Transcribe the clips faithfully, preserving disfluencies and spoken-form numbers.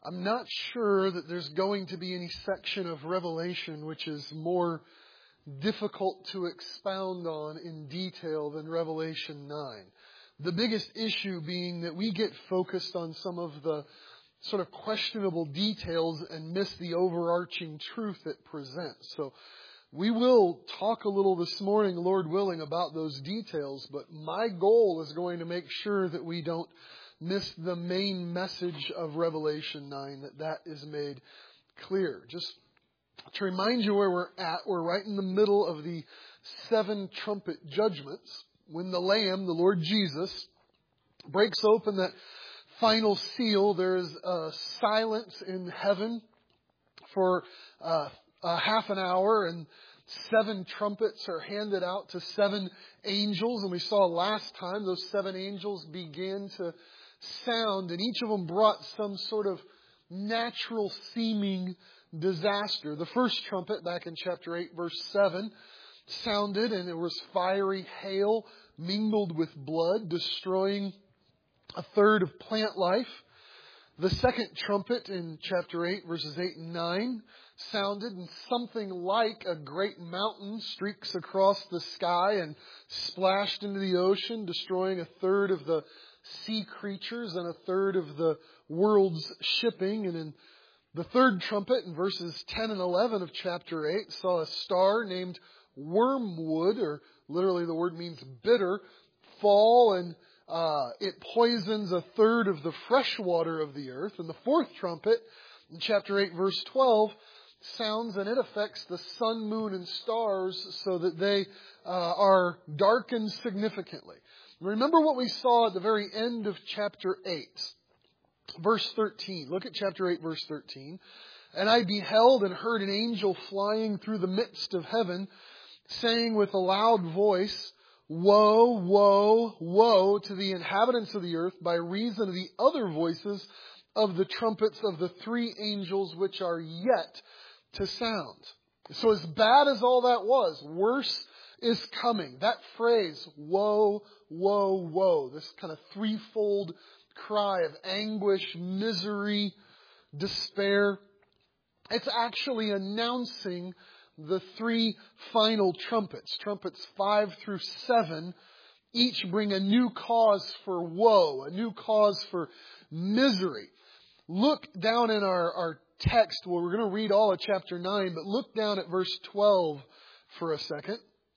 I'm not sure that there's going to be any section of Revelation which is more difficult to expound on in detail than Revelation nine. The biggest issue being that we get focused on some of the sort of questionable details and miss the overarching truth it presents. So we will talk a little this morning, Lord willing, about those details, but my goal is going to make sure that we don't miss the main message of Revelation nine, that that is made clear. Just to remind you where we're at, we're right in the middle of the seven trumpet judgments when the Lamb, the Lord Jesus, breaks open that final seal. There is a silence in heaven for uh, a half an hour, and seven trumpets are handed out to seven angels. And we saw last time those seven angels began to sound, and each of them brought some sort of natural seeming disaster. The first trumpet, back in chapter eight, verse seven, sounded, and it was fiery hail mingled with blood, destroying a third of plant life. The second trumpet in chapter eight, verses eight and nine, sounded, and something like a great mountain streaks across the sky and splashed into the ocean, destroying a third of the sea creatures and a third of the world's shipping. And in the third trumpet, in verses ten and eleven of chapter eight, saw a star named wormwood, or literally the word means bitter, fall, and uh, it poisons a third of the fresh water of the earth. And the fourth trumpet, in chapter eight, verse twelve, sounds, and it affects the sun, moon, and stars so that they uh, are darkened significantly. Remember what we saw at the very end of chapter eight, verse thirteen. Look at chapter eight, verse thirteen. And I beheld and heard an angel flying through the midst of heaven, saying with a loud voice, Woe, woe, woe to the inhabitants of the earth by reason of the other voices of the trumpets of the three angels which are yet to sound. So as bad as all that was, worse is coming. That phrase, woe, woe, woe, this kind of threefold cry of anguish, misery, despair, it's actually announcing the three final trumpets. Trumpets five through seven each bring a new cause for woe, a new cause for misery. Look down in our, our text, well, we're going to read all of chapter nine, but look down at verse twelve for a second.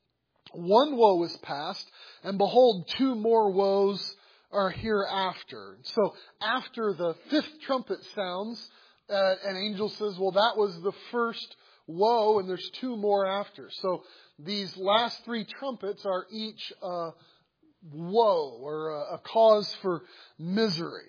One woe is past, and behold, two more woes are hereafter. So after the fifth trumpet sounds, uh, an angel says, well, that was the first woe, and there's two more after. So these last three trumpets are each a woe, or a, a cause for misery.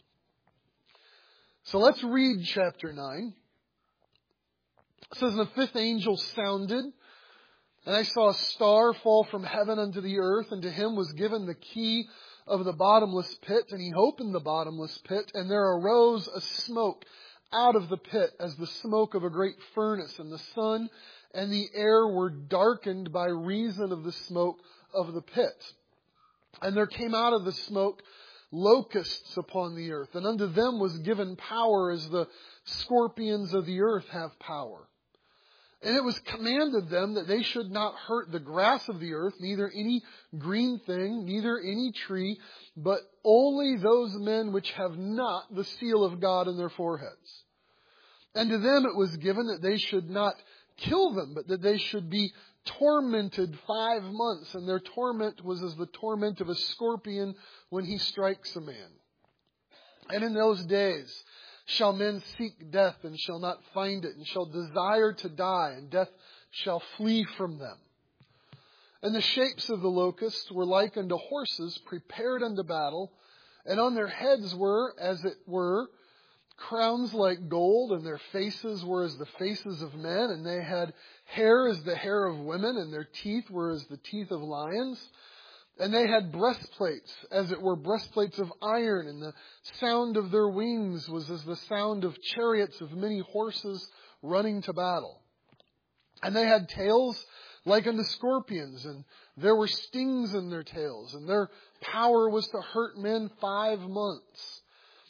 So let's read chapter nine. It says, and the fifth angel sounded, and I saw a star fall from heaven unto the earth, and to him was given the key of the bottomless pit, and he opened the bottomless pit, and there arose a smoke out of the pit as the smoke of a great furnace, and the sun and the air were darkened by reason of the smoke of the pit. And there came out of the smoke locusts upon the earth, and unto them was given power as the scorpions of the earth have power. And it was commanded them that they should not hurt the grass of the earth, neither any green thing, neither any tree, but only those men which have not the seal of God in their foreheads. And to them it was given that they should not kill them, but that they should be tormented five months. And their torment was as the torment of a scorpion when he strikes a man. And in those days shall men seek death, and shall not find it, and shall desire to die, and death shall flee from them. And the shapes of the locusts were like unto horses prepared unto battle, and on their heads were, as it were, crowns like gold, and their faces were as the faces of men, and they had hair as the hair of women, and their teeth were as the teeth of lions. And they had breastplates, as it were breastplates of iron, and the sound of their wings was as the sound of chariots of many horses running to battle. And they had tails like unto scorpions, and there were stings in their tails, and their power was to hurt men five months.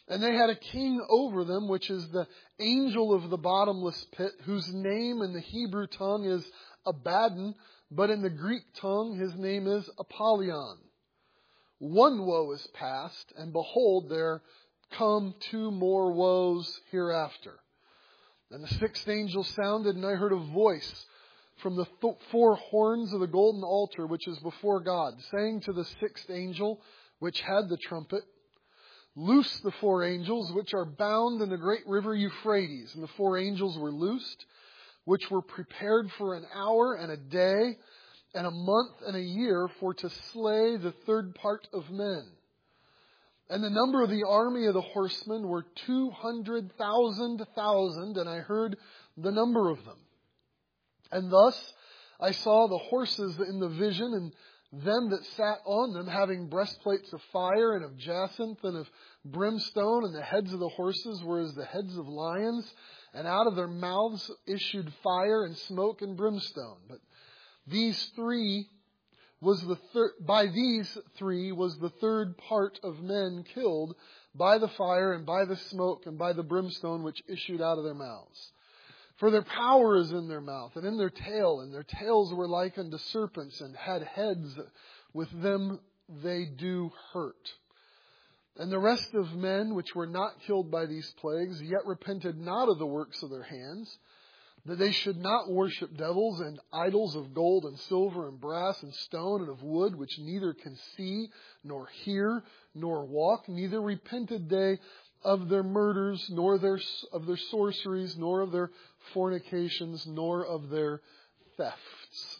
And they had a king over them, which is the angel of the bottomless pit, whose name in the Hebrew tongue is Abaddon, but in the Greek tongue his name is Apollyon. One woe is past, and behold, there come two more woes hereafter. And the sixth angel sounded, and I heard a voice from the th- four horns of the golden altar, which is before God, saying to the sixth angel, which had the trumpet, loose the four angels which are bound in the great river Euphrates. And the four angels were loosed, which were prepared for an hour and a day and a month and a year for to slay the third part of men. And the number of the army of the horsemen were two hundred thousand thousand, and I heard the number of them. And thus I saw the horses in the vision, and them that sat on them, having breastplates of fire and of jacinth and of brimstone, and the heads of the horses were as the heads of lions, and out of their mouths issued fire and smoke and brimstone. But these three was the thir- by these three was the third part of men killed by the fire and by the smoke and by the brimstone which issued out of their mouths. For their power is in their mouth and in their tail, and their tails were like unto serpents, and had heads, with them they do hurt. And the rest of men which were not killed by these plagues, yet repented not of the works of their hands, that they should not worship devils and idols of gold and silver and brass and stone and of wood, which neither can see, nor hear, nor walk, neither repented they of their murders, nor their, of their sorceries, nor of their fornications, nor of their thefts.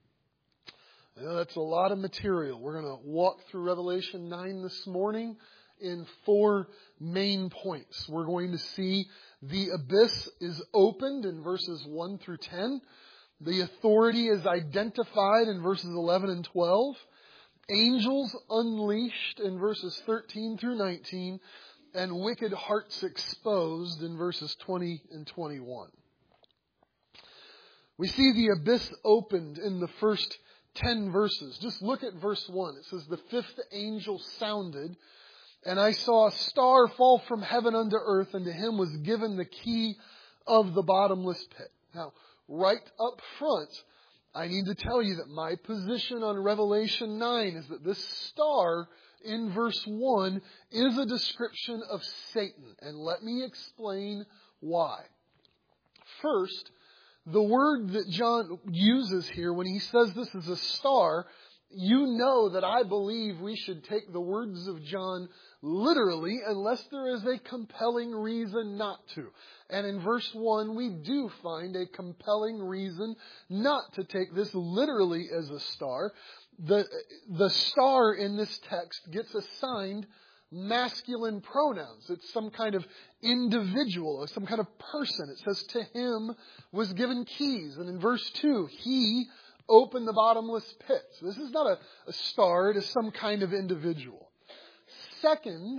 I know that's a lot of material. We're going to walk through Revelation nine this morning in four main points. We're going to see the abyss is opened in verses one through ten. The authority is identified in verses eleven and twelve. Angels unleashed in verses thirteen through nineteen. And wicked hearts exposed in verses twenty and twenty-one. We see the abyss opened in the first ten verses. Just look at verse one. It says, the fifth angel sounded, and I saw a star fall from heaven unto earth, and to him was given the key of the bottomless pit. Now, right up front, I need to tell you that my position on Revelation nine is that this star in verse one is a description of Satan. And let me explain why. First, the word that John uses here when he says this is a star, you know that I believe we should take the words of John literally unless there is a compelling reason not to. And in verse one, we do find a compelling reason not to take this literally as a star. The, the star in this text gets assigned masculine pronouns. It's some kind of individual or some kind of person. It says to him was given keys. And in verse two, he opened the bottomless pit. So this is not a, a star. It is some kind of individual. Second,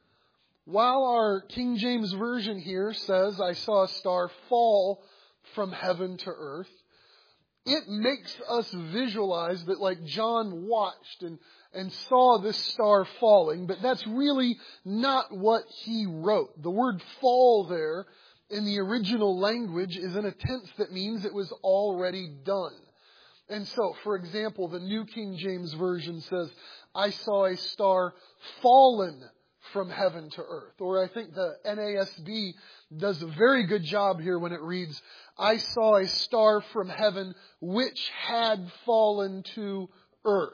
while our King James Version here says, I saw a star fall from heaven to earth, it makes us visualize that like John watched and, and saw this star falling, but that's really not what he wrote. The word fall there in the original language is in a tense that means it was already done. And so, for example, the New King James Version says, I saw a star fallen from heaven to earth. Or I think the N A S B does a very good job here when it reads, I saw a star from heaven which had fallen to earth.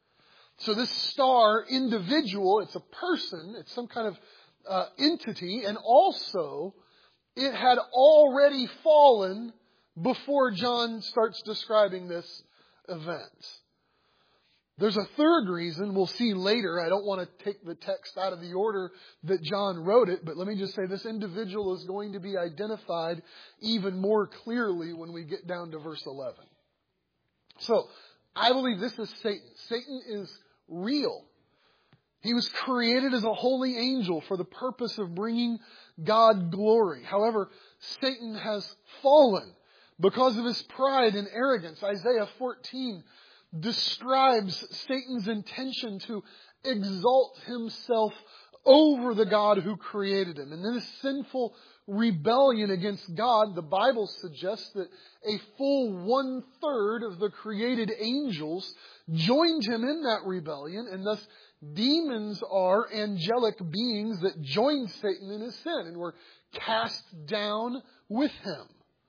So this star, individual, it's a person, it's some kind of uh, entity, and also it had already fallen before John starts describing this event. There's a third reason we'll see later. I don't want to take the text out of the order that John wrote it, but let me just say this individual is going to be identified even more clearly when we get down to verse eleven. So, I believe this is Satan. Satan is real. He was created as a holy angel for the purpose of bringing God glory. However, Satan has fallen because of his pride and arrogance. Isaiah fourteen describes Satan's intention to exalt himself over the God who created him. And this sinful rebellion against God, the Bible suggests that a full one-third of the created angels joined him in that rebellion, and thus demons are angelic beings that joined Satan in his sin and were cast down with him.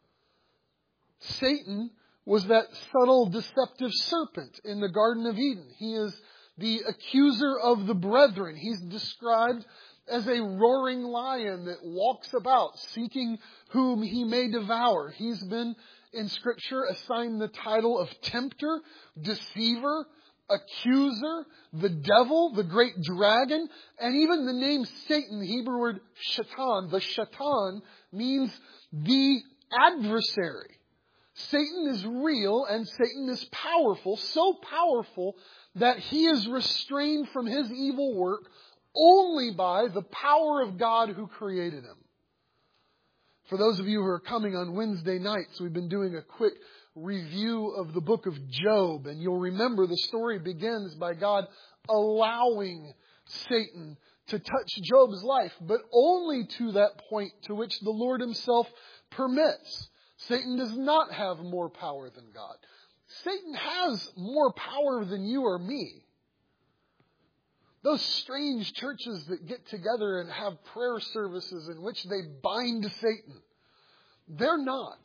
Satan was that subtle, deceptive serpent in the Garden of Eden. He is the accuser of the brethren. He's described as a roaring lion that walks about seeking whom he may devour. He's been in Scripture assigned the title of tempter, deceiver, accuser, the devil, the great dragon, and even the name Satan, the Hebrew word shaitan. The shaitan means the adversary. Satan is real and Satan is powerful, so powerful that he is restrained from his evil work only by the power of God who created him. For those of you who are coming on Wednesday nights, we've been doing a quick review of the book of Job, and you'll remember the story begins by God allowing Satan to touch Job's life, but only to that point to which the Lord himself permits. Satan does not have more power than God. Satan has more power than you or me. Those strange churches that get together and have prayer services in which they bind Satan, they're not.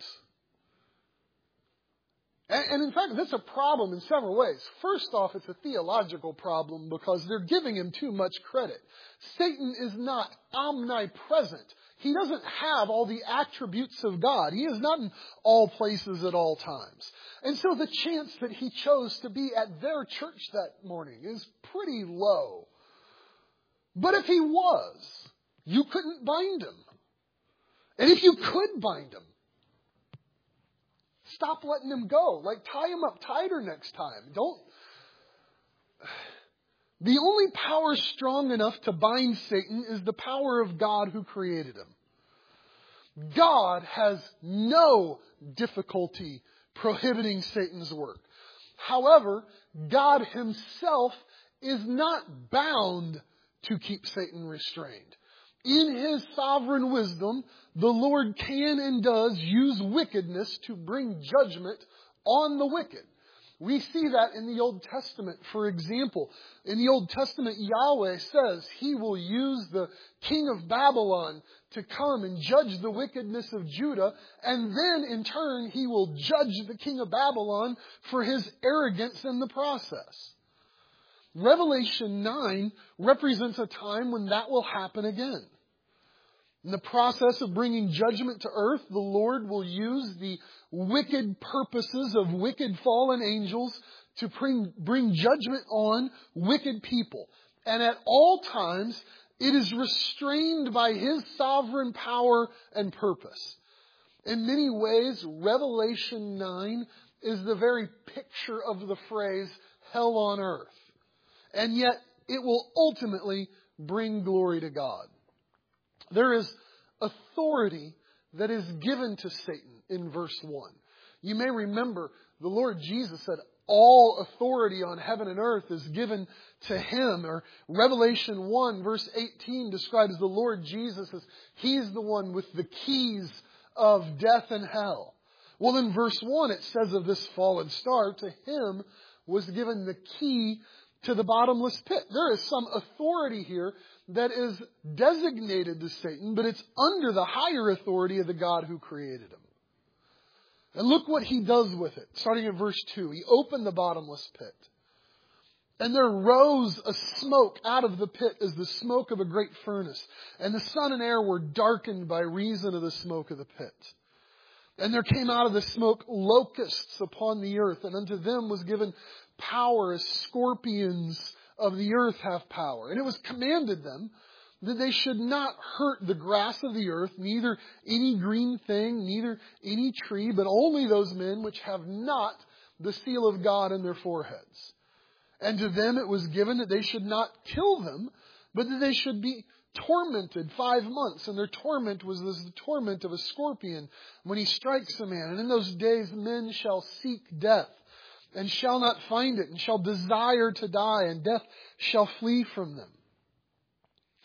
And, and in fact, that's a problem in several ways. First off, it's a theological problem because they're giving him too much credit. Satan is not omnipresent. He doesn't have all the attributes of God. He is not in all places at all times. And so the chance that he chose to be at their church that morning is pretty low. But if he was, you couldn't bind him. And if you could bind him, stop letting him go. Like, tie him up tighter next time. Don't. The only power strong enough to bind Satan is the power of God who created him. God has no difficulty prohibiting Satan's work. However, God himself is not bound to keep Satan restrained. In his sovereign wisdom, the Lord can and does use wickedness to bring judgment on the wicked. We see that in the Old Testament. For example, in the Old Testament, Yahweh says he will use the king of Babylon to come and judge the wickedness of Judah, and then in turn he will judge the king of Babylon for his arrogance in the process. Revelation nine represents a time when that will happen again. In the process of bringing judgment to earth, the Lord will use the wicked purposes of wicked fallen angels to bring, bring judgment on wicked people. And at all times, it is restrained by his sovereign power and purpose. In many ways, Revelation nine is the very picture of the phrase, hell on earth. And yet, it will ultimately bring glory to God. There is authority that is given to Satan in verse one. You may remember the Lord Jesus said, all authority on heaven and earth is given to him. Or Revelation one verse eighteen describes the Lord Jesus as he's the one with the keys of death and hell. Well, in verse one it says of this fallen star, to him was given the key to the bottomless pit. There is some authority here that is designated to Satan, but it's under the higher authority of the God who created him. And look what he does with it. Starting in verse two, he opened the bottomless pit. And there rose a smoke out of the pit as the smoke of a great furnace. And the sun and air were darkened by reason of the smoke of the pit. And there came out of the smoke locusts upon the earth, and unto them was given power as scorpions of the earth have power. And it was commanded them that they should not hurt the grass of the earth, neither any green thing, neither any tree, but only those men which have not the seal of God in their foreheads. And to them it was given that they should not kill them, but that they should be tormented five months. And their torment was as the torment of a scorpion when he strikes a man. And in those days men shall seek death, and shall not find it, and shall desire to die, and death shall flee from them.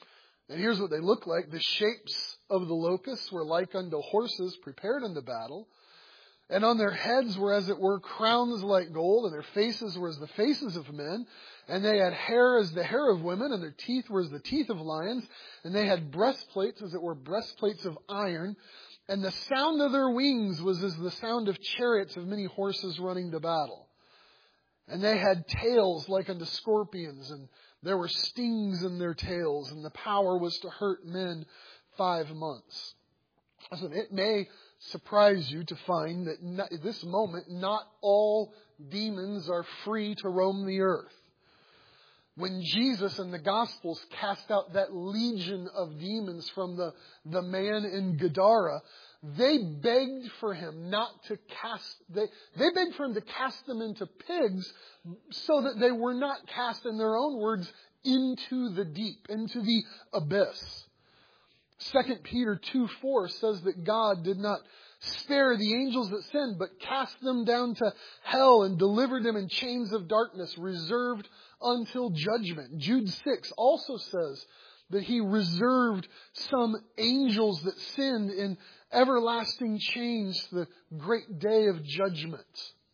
And here's what they look like. The shapes of the locusts were like unto horses prepared unto battle. And on their heads were as it were crowns like gold, and their faces were as the faces of men. And they had hair as the hair of women, and their teeth were as the teeth of lions. And they had breastplates as it were breastplates of iron. And the sound of their wings was as the sound of chariots of many horses running to battle. And they had tails like unto scorpions, and there were stings in their tails, and the power was to hurt men five months. Listen, it may surprise you to find that at this moment, not all demons are free to roam the earth. When Jesus in the Gospels cast out that legion of demons from the, the man in Gadara, they begged for him not to cast, they, they begged for him to cast them into pigs so that they were not cast, in their own words, into the deep, into the abyss. Second Peter two four says that God did not spare the angels that sinned, but cast them down to hell and delivered them in chains of darkness, reserved until judgment. Jude six also says that he reserved some angels that sinned in everlasting chains to the great day of judgment.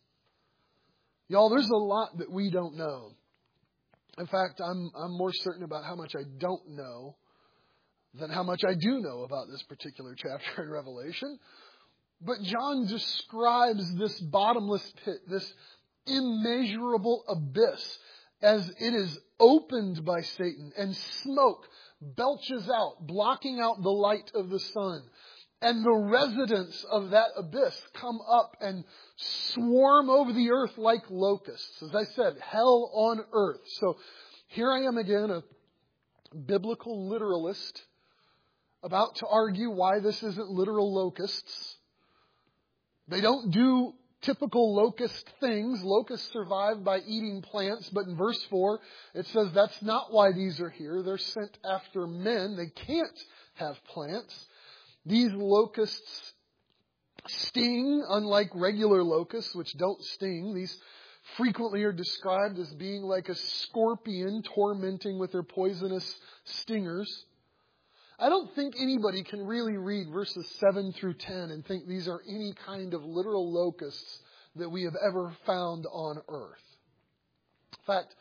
Y'all, there's a lot that we don't know. In fact, I'm, I'm more certain about how much I don't know than how much I do know about this particular chapter in Revelation. But John describes this bottomless pit, this immeasurable abyss, as it is opened by Satan, and smoke belches out, blocking out the light of the sun. And the residents of that abyss come up and swarm over the earth like locusts. As I said, hell on earth. So here I am again, a biblical literalist, about to argue why this isn't literal locusts. They don't do typical locust things. Locusts survive by eating plants, but in verse four, it says that's not why these are here. They're sent after men. They can't have plants. These locusts sting, unlike regular locusts, which don't sting. These frequently are described as being like a scorpion tormenting with their poisonous stingers. I don't think anybody can really read verses seven through ten and think these are any kind of literal locusts that we have ever found on earth. In fact,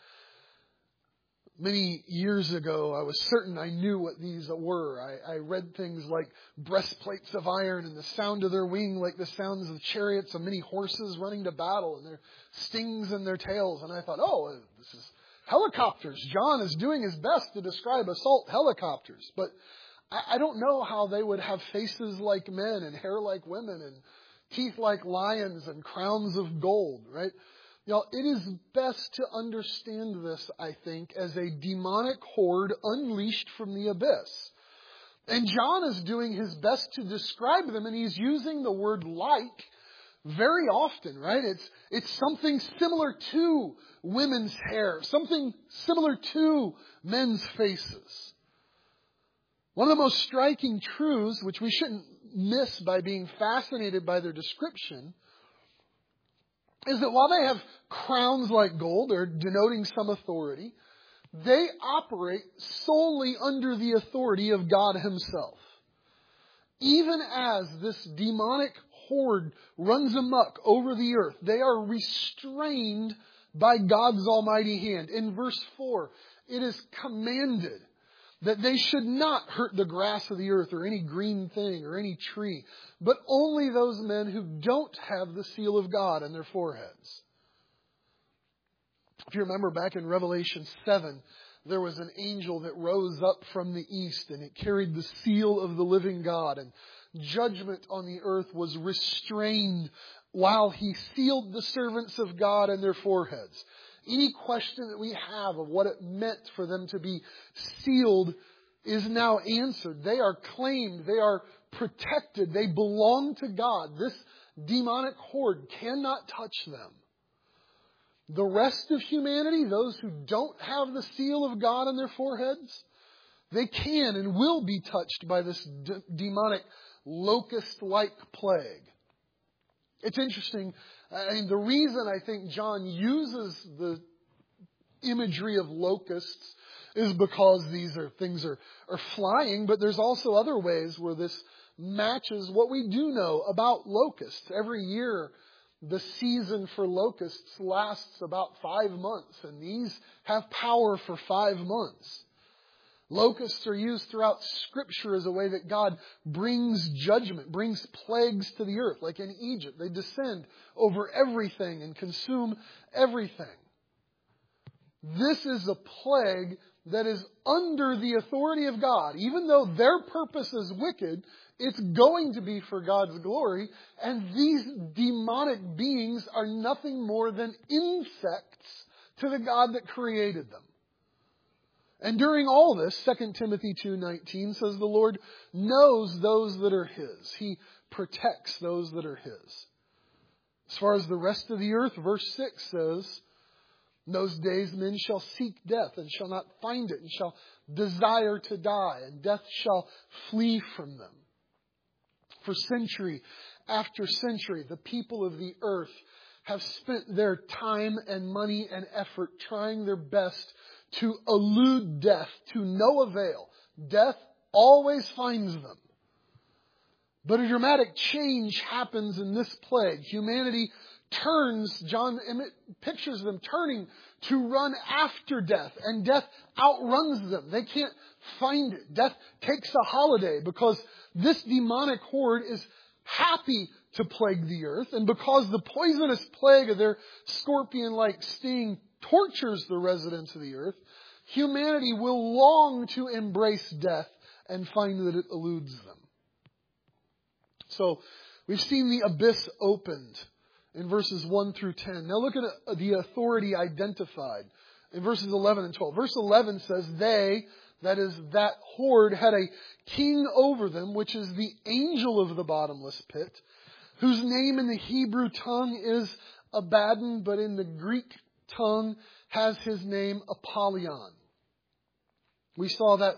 many years ago, I was certain I knew what these were. I, I read things like breastplates of iron, and the sound of their wing like the sounds of chariots of many horses running to battle, and their stings in their tails. And I thought, oh, this is helicopters. John is doing his best to describe assault helicopters. But I, I don't know how they would have faces like men and hair like women and teeth like lions and crowns of gold, right? You know, it is best to understand this, I think, as a demonic horde unleashed from the abyss. And John is doing his best to describe them, and he's using the word like very often, right? It's, it's something similar to women's hair, something similar to men's faces. One of the most striking truths, which we shouldn't miss by being fascinated by their description, is that while they have crowns like gold, they're denoting some authority, they operate solely under the authority of God Himself. Even as this demonic horde runs amok over the earth, they are restrained by God's almighty hand. In verse four, it is commanded that they should not hurt the grass of the earth or any green thing or any tree, but only those men who don't have the seal of God on their foreheads. If you remember back in Revelation seven, there was an angel that rose up from the east, and it carried the seal of the living God, and judgment on the earth was restrained while he sealed the servants of God on their foreheads. Any question that we have of what it meant for them to be sealed is now answered. They are claimed. They are protected. They belong to God. This demonic horde cannot touch them. The rest of humanity, those who don't have the seal of God on their foreheads, they can and will be touched by this d- demonic locust-like plague. It's interesting. I mean, the reason I think John uses the imagery of locusts is because these are things are, are flying, but there's also other ways where this matches what we do know about locusts. Every year, the season for locusts lasts about five months, and these have power for five months. Locusts are used throughout Scripture as a way that God brings judgment, brings plagues to the earth. Like in Egypt, they descend over everything and consume everything. This is a plague that is under the authority of God. Even though their purpose is wicked, it's going to be for God's glory. And these demonic beings are nothing more than insects to the God that created them. And during all this, Second Timothy two nineteen says the Lord knows those that are His. He protects those that are His. As far as the rest of the earth, verse six says, in those days men shall seek death and shall not find it, and shall desire to die, and death shall flee from them. For century after century, the people of the earth have spent their time and money and effort trying their best to elude death to no avail. Death always finds them. But a dramatic change happens in this plague. Humanity turns, John pictures them turning to run after death, and death outruns them. They can't find it. Death takes a holiday because this demonic horde is happy to plague the earth, and because the poisonous plague of their scorpion-like sting tortures the residents of the earth, humanity will long to embrace death and find that it eludes them. So, we've seen the abyss opened in verses one through ten. Now look at the authority identified in verses eleven and twelve. Verse eleven says, they, that is, that horde, had a king over them, which is the angel of the bottomless pit, whose name in the Hebrew tongue is Abaddon, but in the Greek tongue has his name Apollyon. We saw that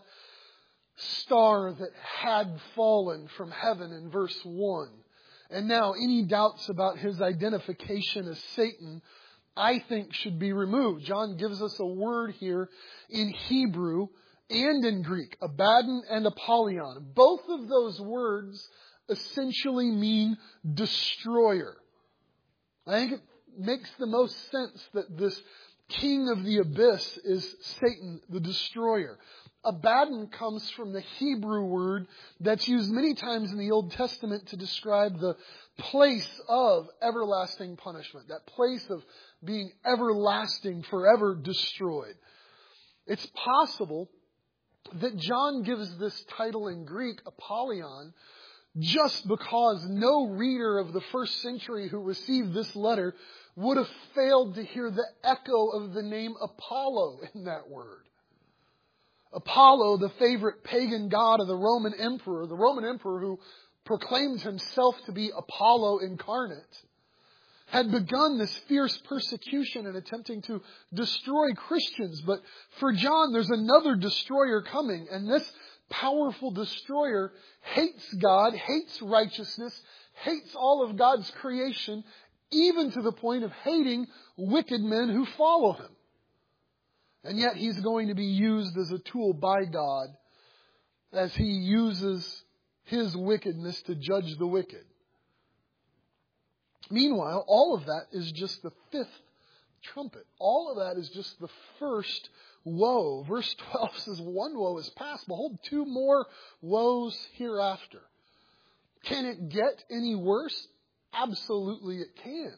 star that had fallen from heaven in verse one. And now any doubts about his identification as Satan, I think, should be removed. John gives us a word here in Hebrew and in Greek, Abaddon and Apollyon. Both of those words essentially mean destroyer. I think it makes the most sense that this king of the abyss is Satan, the destroyer. Abaddon comes from the Hebrew word that's used many times in the Old Testament to describe the place of everlasting punishment, that place of being everlasting, forever destroyed. It's possible that John gives this title in Greek, Apollyon, just because no reader of the first century who received this letter would have failed to hear the echo of the name Apollo in that word. Apollo, the favorite pagan god of the Roman emperor, the Roman emperor who proclaimed himself to be Apollo incarnate, had begun this fierce persecution and attempting to destroy Christians. But for John, there's another destroyer coming, and this powerful destroyer hates God, hates righteousness, hates all of God's creation, even to the point of hating wicked men who follow him. And yet he's going to be used as a tool by God as he uses his wickedness to judge the wicked. Meanwhile, all of that is just the fifth trumpet. All of that is just the first woe. Verse twelve says, one woe is past. Behold, two more woes hereafter. Can it get any worse? Absolutely it can.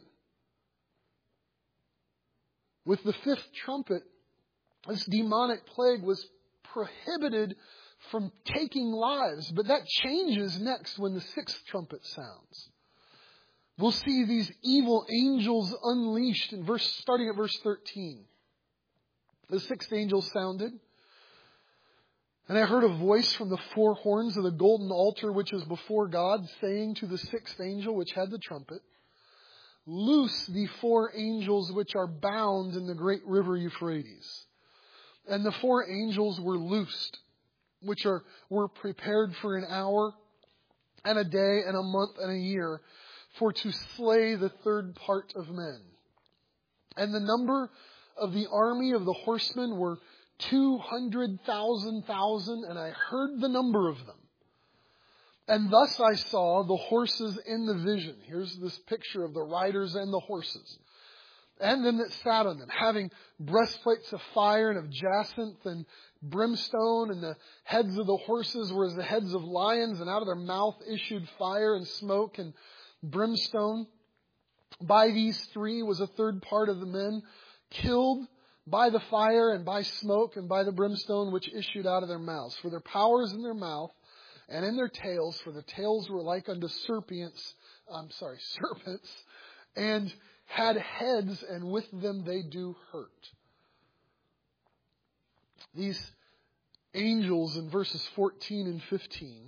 With the fifth trumpet, this demonic plague was prohibited from taking lives. But that changes next when the sixth trumpet sounds. We'll see these evil angels unleashed in verse, starting at verse thirteen. The sixth angel sounded, and I heard a voice from the four horns of the golden altar which is before God, saying to the sixth angel which had the trumpet, loose the four angels which are bound in the great river Euphrates. And the four angels were loosed, which are were prepared for an hour and a day and a month and a year, for to slay the third part of men. And the number of the army of the horsemen were two hundred thousand thousand, and I heard the number of them. And thus I saw the horses in the vision. Here's this picture of the riders and the horses. And them that sat on them, having breastplates of fire and of jacinth and brimstone, and the heads of the horses were as the heads of lions, and out of their mouth issued fire and smoke and brimstone. By these three was a third part of the men killed by the fire and by smoke and by the brimstone which issued out of their mouths. For their power is in their mouth and in their tails, for their tails were like unto serpents, I'm sorry, serpents, and had heads, and with them they do hurt. These angels in verses fourteen and fifteen,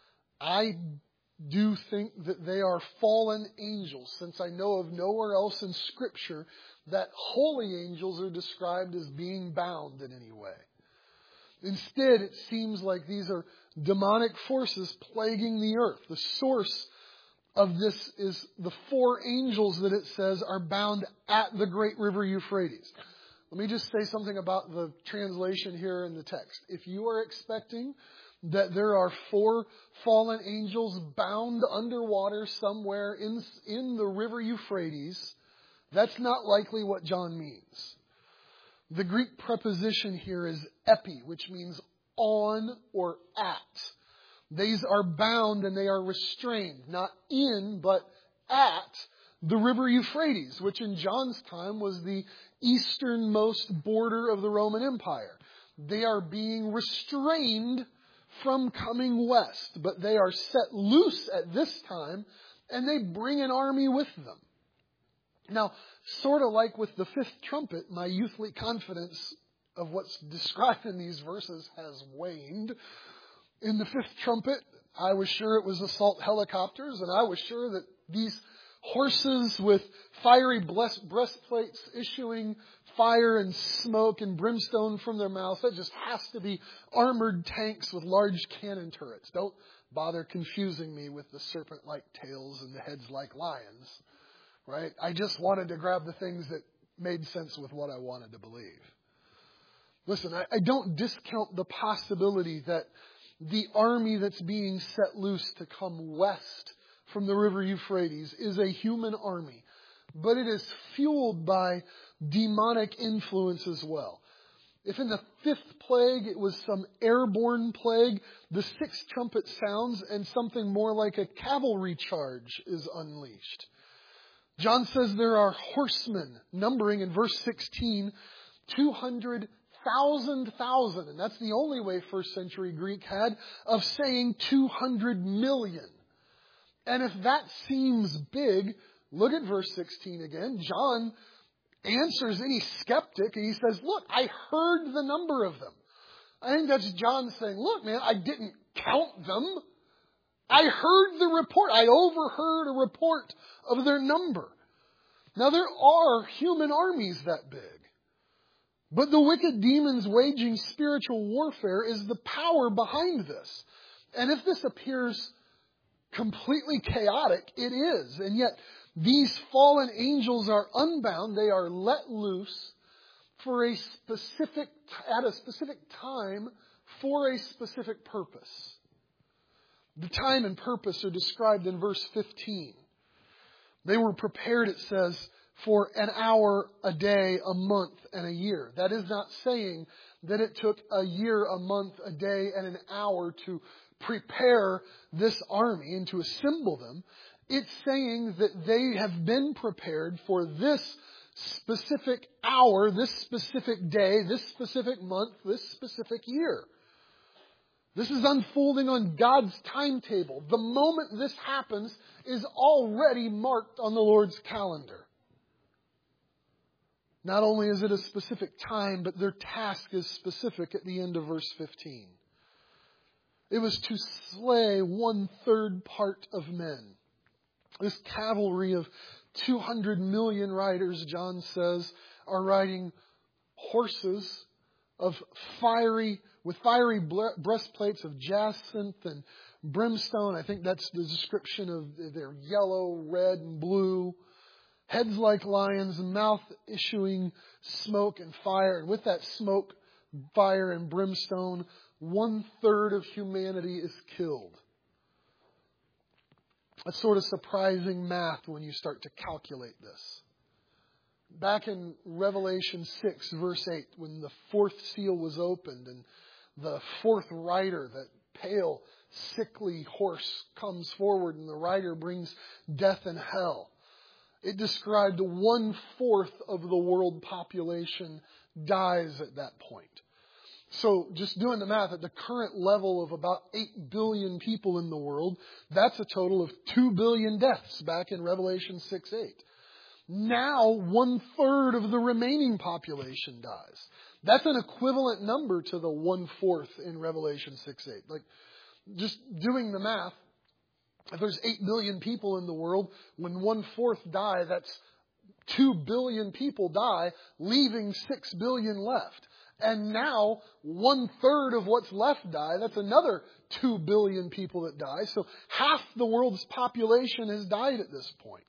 I do think that they are fallen angels, since I know of nowhere else in Scripture that holy angels are described as being bound in any way. Instead, it seems like these are demonic forces plaguing the earth. The source of this is the four angels that it says are bound at the great river Euphrates. Let me just say something about the translation here in the text. If you are expecting that there are four fallen angels bound underwater somewhere in, in the river Euphrates, that's not likely what John means. The Greek preposition here is epi, which means on or at. These are bound and they are restrained, not in, but at the river Euphrates, which in John's time was the easternmost border of the Roman Empire. They are being restrained from coming west, but they are set loose at this time, and they bring an army with them. Now, sort of like with the fifth trumpet, my youthly confidence of what's described in these verses has waned. In the fifth trumpet, I was sure it was assault helicopters, and I was sure that these horses with fiery breastplates issuing fire and smoke and brimstone from their mouths, that just has to be armored tanks with large cannon turrets. Don't bother confusing me with the serpent-like tails and the heads like lions, right? I just wanted to grab the things that made sense with what I wanted to believe. Listen, I, I don't discount the possibility that the army that's being set loose to come west from the river Euphrates is a human army, but it is fueled by demonic influence as well. If in the fifth plague it was some airborne plague, the sixth trumpet sounds and something more like a cavalry charge is unleashed. John says there are horsemen, numbering in verse sixteen, two hundred thousand thousand, and that's the only way first century Greek had of saying two hundred million. And if that seems big, look at verse sixteen again. John answers any skeptic and he says, look, I heard the number of them. I think that's John saying, look, man, I didn't count them. I heard the report. I overheard a report of their number. Now, there are human armies that big. But the wicked demons waging spiritual warfare is the power behind this. And if this appears completely chaotic, it is. And yet, these fallen angels are unbound. They are let loose for a specific, at a specific time for a specific purpose. The time and purpose are described in verse fifteen. They were prepared, it says, for an hour, a day, a month, and a year. That is not saying that it took a year, a month, a day, and an hour to prepare this army and to assemble them. It's saying that they have been prepared for this specific hour, this specific day, this specific month, this specific year. This is unfolding on God's timetable. The moment this happens is already marked on the Lord's calendar. Not only is it a specific time, but their task is specific at the end of verse fifteen. It was to slay one third part of men. This cavalry of two hundred million riders, John says, are riding horses of fiery, with fiery breastplates of jacinth and brimstone. I think that's the description of their yellow, red, and blue. Heads like lions, and mouth issuing smoke and fire. And with that smoke, fire and brimstone. One third of humanity is killed. That's sort of surprising math when you start to calculate this. Back in Revelation six, verse eight, when the fourth seal was opened and the fourth rider, that pale, sickly horse, comes forward and the rider brings death and hell. It described one-fourth of the world population dies at that point. So just doing the math, at the current level of about eight billion people in the world, that's a total of two billion deaths back in Revelation six eight. Now, one-third of the remaining population dies. That's an equivalent number to the one-fourth in Revelation six eight. Like, just doing the math, if there's eight billion people in the world, when one-fourth die, that's two billion people die, leaving six billion left. And now, one-third of what's left die. That's another two billion people that die. So half the world's population has died at this point.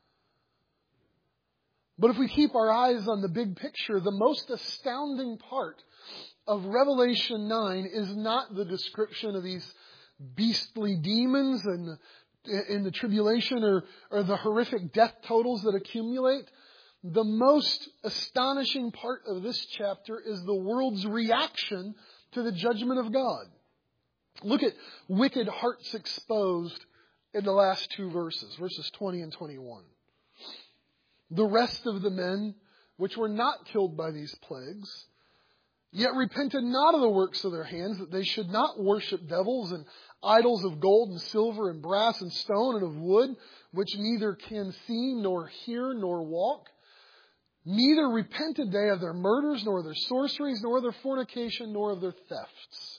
But if we keep our eyes on the big picture, the most astounding part of Revelation nine is not the description of these beastly demons and in the tribulation or, or the horrific death totals that accumulate. The most astonishing part of this chapter is the world's reaction to the judgment of God. Look at wicked hearts exposed in the last two verses, verses twenty and twenty-one. The rest of the men which were not killed by these plagues, yet repented not of the works of their hands, that they should not worship devils and idols of gold and silver and brass and stone and of wood, which neither can see nor hear nor walk. Neither repented they of their murders, nor of their sorceries, nor of their fornication, nor of their thefts.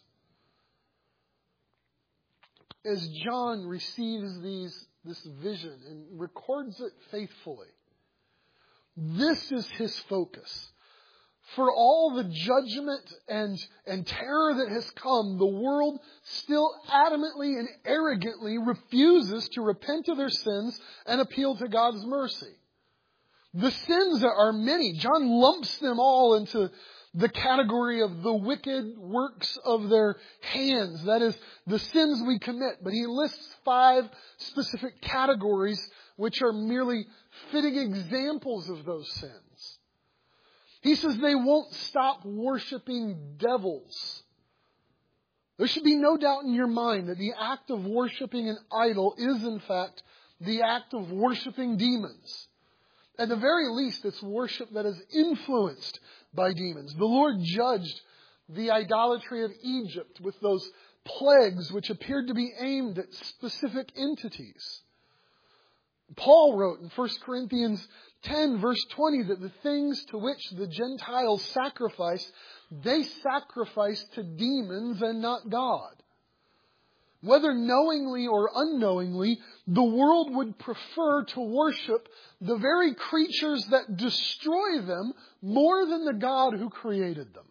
As John receives these, this vision and records it faithfully, this is his focus. For all the judgment and, and terror that has come, the world still adamantly and arrogantly refuses to repent of their sins and appeal to God's mercy. The sins are many. John lumps them all into the category of the wicked works of their hands. That is, the sins we commit. But he lists five specific categories which are merely fitting examples of those sins. He says they won't stop worshiping devils. There should be no doubt in your mind that the act of worshiping an idol is in fact the act of worshiping demons. At the very least, it's worship that is influenced by demons. The Lord judged the idolatry of Egypt with those plagues which appeared to be aimed at specific entities. Paul wrote in First Corinthians ten, verse twenty, that the things to which the Gentiles sacrifice, they sacrifice to demons and not God. Whether knowingly or unknowingly, the world would prefer to worship the very creatures that destroy them more than the God who created them.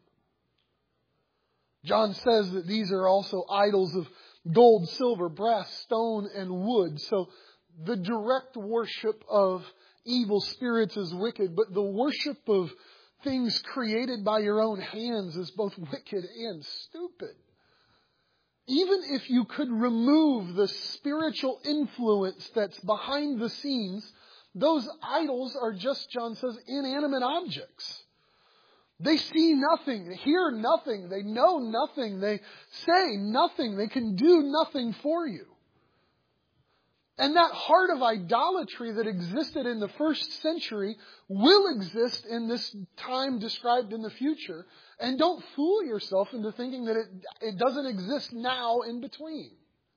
John says that these are also idols of gold, silver, brass, stone, and wood. So the direct worship of evil spirits is wicked, but the worship of things created by your own hands is both wicked and stupid. Even if you could remove the spiritual influence that's behind the scenes, those idols are just, John says, inanimate objects. They see nothing, they hear nothing, they know nothing, they say nothing, they can do nothing for you. And that heart of idolatry that existed in the first century will exist in this time described in the future. And don't fool yourself into thinking that it, it doesn't exist now in between.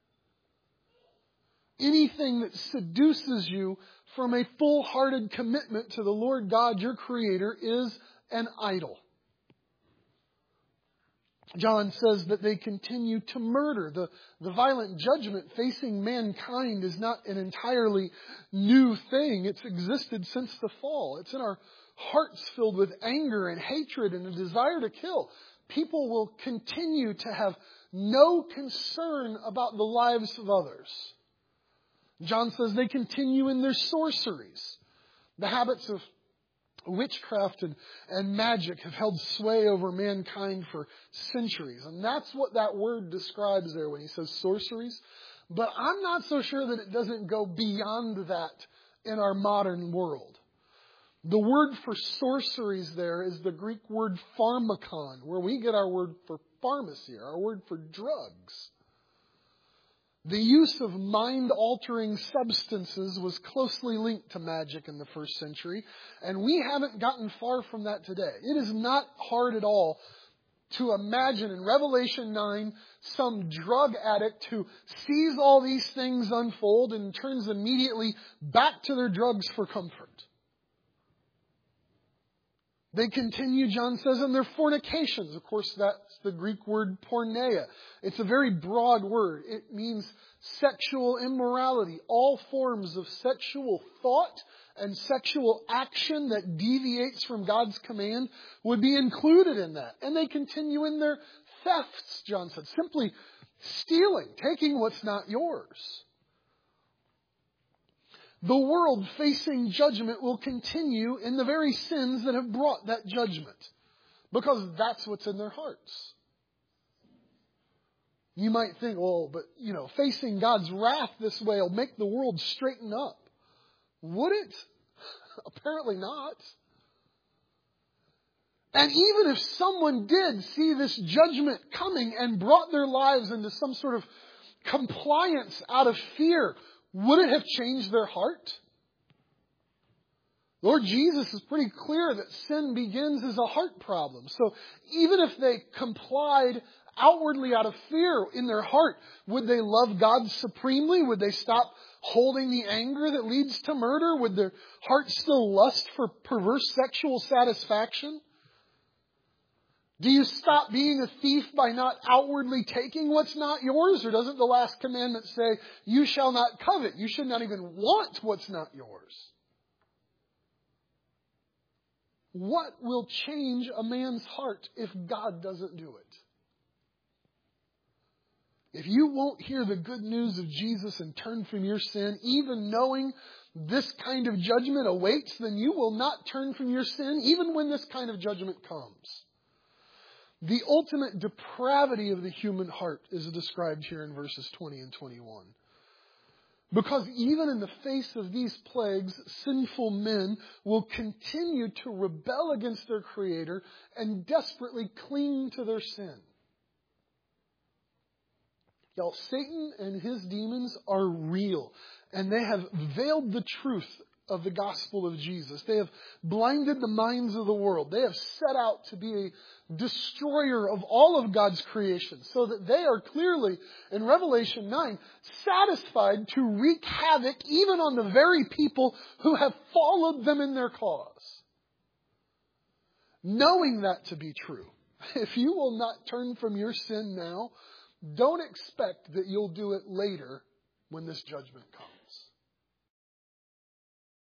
Anything that seduces you from a full-hearted commitment to the Lord God, your Creator, is an idol. John says that they continue to murder. The, the violent judgment facing mankind is not an entirely new thing. It's existed since the fall. It's in our hearts filled with anger and hatred and a desire to kill. People will continue to have no concern about the lives of others. John says they continue in their sorceries, the habits of Witchcraft and, and magic have held sway over mankind for centuries. And that's what that word describes there when he says sorceries. But I'm not so sure that it doesn't go beyond that in our modern world. The word for sorceries there is the Greek word pharmakon, where we get our word for pharmacy, our word for drugs. The use of mind-altering substances was closely linked to magic in the first century, and we haven't gotten far from that today. It is not hard at all to imagine in Revelation nine some drug addict who sees all these things unfold and turns immediately back to their drugs for comfort. They continue, John says, in their fornications. Of course, that's the Greek word porneia. It's a very broad word. It means sexual immorality. All forms of sexual thought and sexual action that deviates from God's command would be included in that. And they continue in their thefts, John said. Simply stealing, taking what's not yours. The world facing judgment will continue in the very sins that have brought that judgment. Because that's what's in their hearts. You might think, well, but, you know, facing God's wrath this way will make the world straighten up. Would it? Apparently not. And even if someone did see this judgment coming and brought their lives into some sort of compliance out of fear, would it have changed their heart? Lord Jesus is pretty clear that sin begins as a heart problem. So even if they complied outwardly out of fear in their heart, would they love God supremely? Would they stop holding the anger that leads to murder? Would their heart still lust for perverse sexual satisfaction? Do you stop being a thief by not outwardly taking what's not yours? Or doesn't the last commandment say, you shall not covet? You should not even want what's not yours. What will change a man's heart if God doesn't do it? If you won't hear the good news of Jesus and turn from your sin, even knowing this kind of judgment awaits, then you will not turn from your sin, even when this kind of judgment comes. The ultimate depravity of the human heart is described here in verses twenty and twenty-one. Because even in the face of these plagues, sinful men will continue to rebel against their Creator and desperately cling to their sin. Y'all, Satan and his demons are real, and they have veiled the truth of the gospel of Jesus. They have blinded the minds of the world. They have set out to be a destroyer of all of God's creation, so that they are clearly, in Revelation nine, satisfied to wreak havoc even on the very people who have followed them in their cause. Knowing that to be true, if you will not turn from your sin now, don't expect that you'll do it later when this judgment comes.